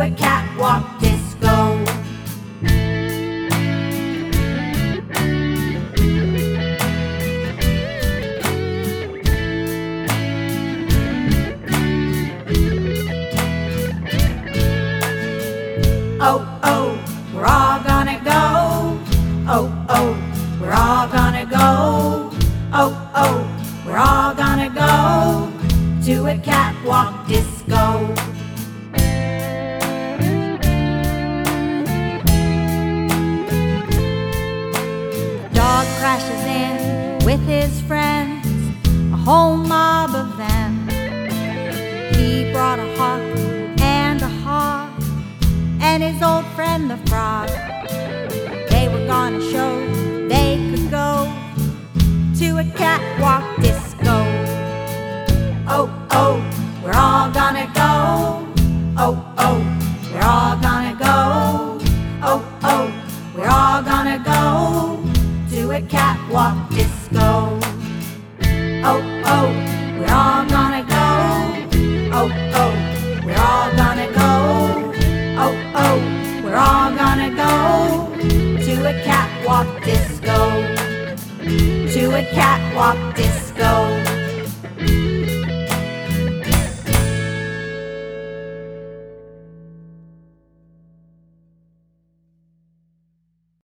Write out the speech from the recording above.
a catwalk disco. Oh, oh, we're all gonna go. Oh, oh, we're all gonna go. Oh, oh, we're all gonna go to a catwalk disco. A dog crashes in with his friends, a whole mob of them. He brought a hawk and a hawk and his old friend the frog. They were gonna show they could go to a catwalk disco. Oh, oh, we're all gonna go. Oh, oh, we're all gonna go. Oh, oh, we're all gonna go to a catwalk disco. Oh, oh, we're all gonna go. Oh, oh, we're all gonna go. Oh, oh, we're all gonna go to a catwalk disco. To a catwalk disco.